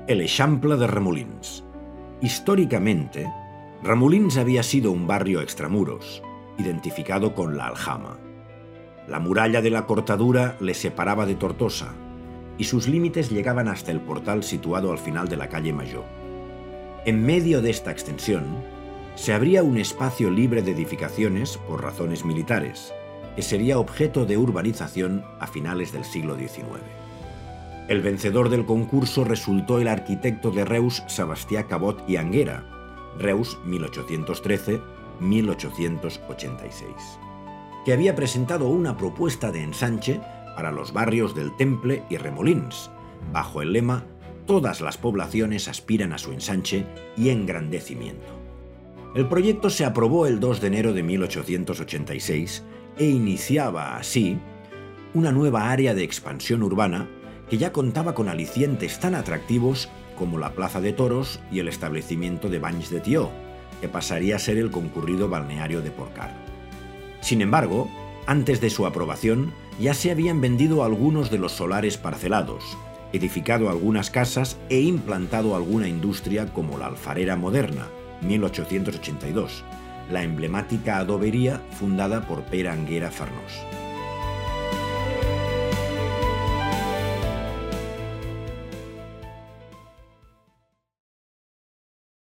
El Eixample de Remolins. Históricamente, Remolins había sido un barrio extramuros, identificado con la Aljama. La muralla de la Cortadura le separaba de Tortosa, y sus límites llegaban hasta el portal situado al final de la calle Mayor. En medio de esta extensión, se abría un espacio libre de edificaciones por razones militares, que sería objeto de urbanización a finales del siglo XIX. El vencedor del concurso resultó el arquitecto de Reus Sebastià Cabot i Anguera, Reus 1813-1886, que había presentado una propuesta de ensanche para los barrios del Temple y Remolins, bajo el lema «Todas las poblaciones aspiran a su ensanche y engrandecimiento». El proyecto se aprobó el 2 de enero de 1886 e iniciaba así una nueva área de expansión urbana que ya contaba con alicientes tan atractivos como la plaza de toros y el establecimiento de Banys de Tió, que pasaría a ser el concurrido balneario de Porcar. Sin embargo, antes de su aprobación, ya se habían vendido algunos de los solares parcelados, edificado algunas casas e implantado alguna industria como la Alfarera Moderna, 1882, la emblemática adobería fundada por Pere Anguera Farnós.